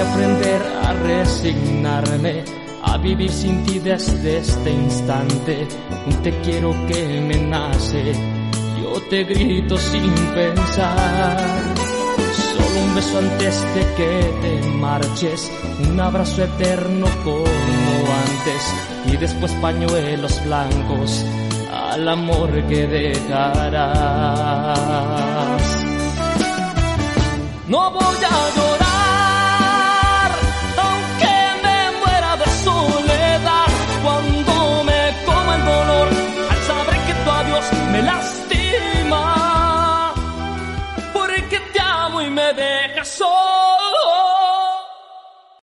que aprender a resignarme, a vivir sin ti desde este instante. Un te quiero que me nace, yo te grito sin pensar. Solo un beso antes de que te marches, un abrazo eterno como antes, y después pañuelos blancos al amor que dejarás. No voy a llorar